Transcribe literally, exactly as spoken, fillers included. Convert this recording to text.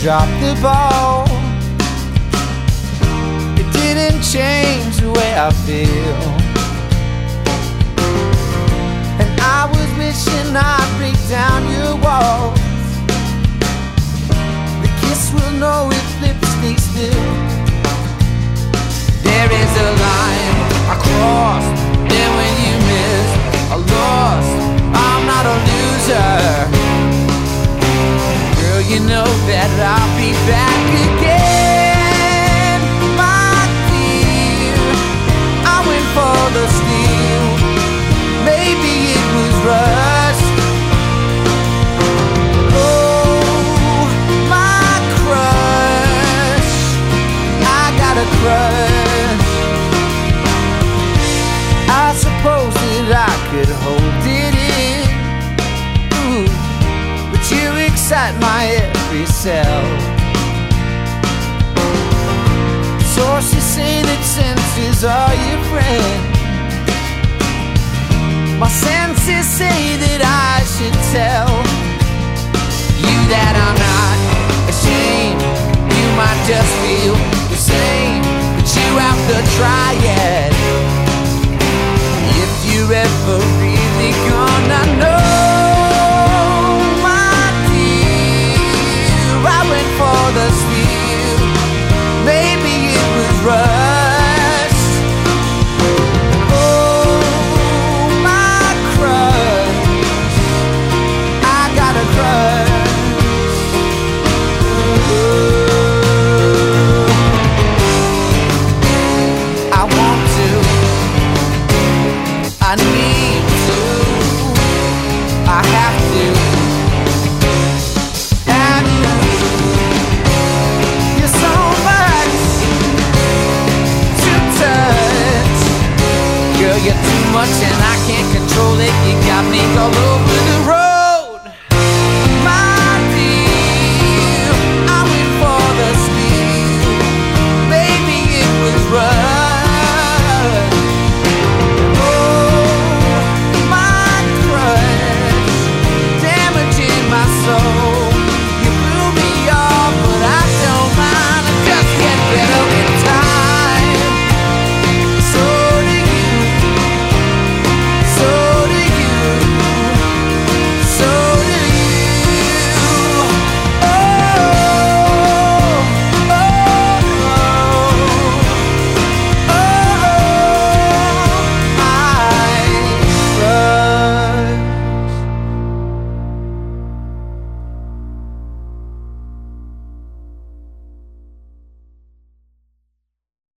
dropped the ball. It didn't change the way I feel, and I was wishing I'd break down your walls. The kiss will know if lips stay still. There is a line I crossed, then when you missed, I lost. I'm not a loser, girl, you know that I'll be back again. My dear, I went for the steal, maybe it was rust. Oh, my crush, I got a crush. I suppose that I could hold it in, ooh, but you excite my every cell. Sources say that senses are your friend. My senses say that I should tell you that I'm not ashamed. You might just feel the same, but you have to try it. If you're ever really gonna know, my dear, I went for the steal, maybe it was rust. Oh, my crush, I got a crush. I want to, I need to, I have to have you. You're so much to touch, girl, you're too much and I can't control it. You got me all over the road.